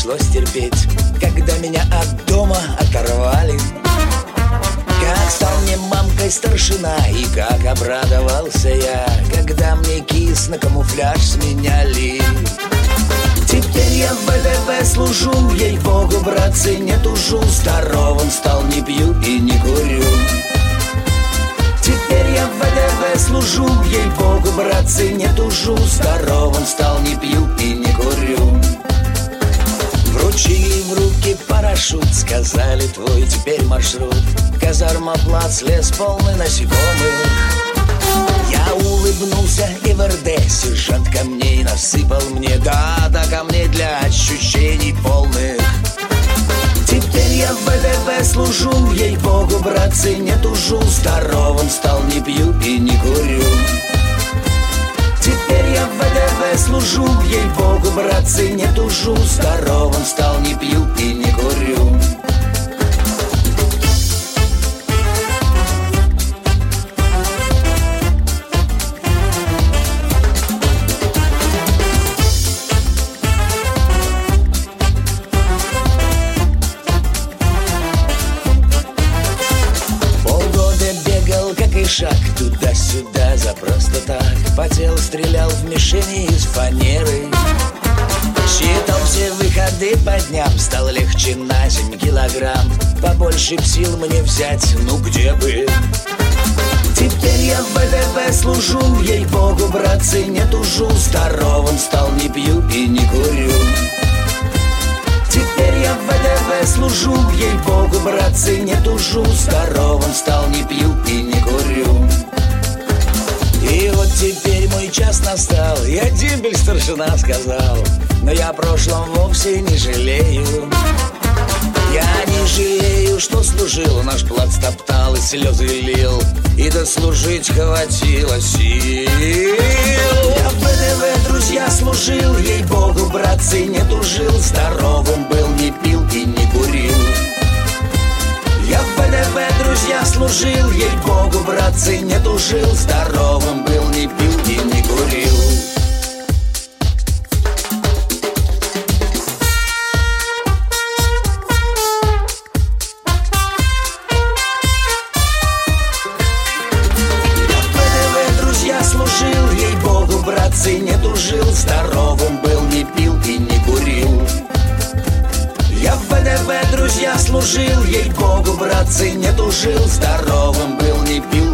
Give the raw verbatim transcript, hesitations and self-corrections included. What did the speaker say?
пришлось терпеть, когда меня от дома оторвали. Как стал мне мамкой старшина, и как обрадовался я, когда мне кис на камуфляж сменяли. Теперь я в ВДВ служу, ей-богу, братцы, не тужу. Здоровым стал, не пью и не курю. Теперь я в ВДВ служу, ей-богу, братцы, не тужу. Здоровым стал, не пью и не курю. Вручили в руки парашют, сказали: твой теперь маршрут. Казарма, плац, лес полный насекомых. Я улыбнулся, и в РД сержант камней насыпал мне. Да-да, камней для ощущений полных. Теперь я в ВДВ служу, ей-богу, братцы, не тужу. Здоровым стал, не пью и не курю. Теперь я в ВДВ служу, ей-богу, братцы, не тужу. Здоровым стал, не пью и не курю. Шаг туда-сюда за просто так. Потел, стрелял в мишени из фанеры. Считал все выходы по дням. Стало легче на семь килограмм. Побольше б сил мне взять, ну где бы. Теперь я в ВДВ служу, ей-богу, братцы, не тужу. Здоровым стал, не пью и не курю. Теперь я в ВДВ служу, ей-богу, братцы, не тужу. Здоровым стал, не пью и не курю. И вот теперь мой час настал, я дембель старшина сказал. Но я о прошлом вовсе не жалею. Я не жалею, что служил, наш плац топтал и слезы лил, и дослужить хватило сил. Я в ВДВ, друзья, служил, ей-богу, братцы, не тужил. Здоровым был, не пил и не курил. Я в ВДВ, друзья, служил, ей-богу, братцы, не тужил. Здоровым был, не пил и не курил. Служил, ей-богу, братцы, не тужил. Здоровым был, не пил и не курил. Я в ВДВ, друзья, служил, ей-богу, братцы, не тужил. Здоровым был, не пил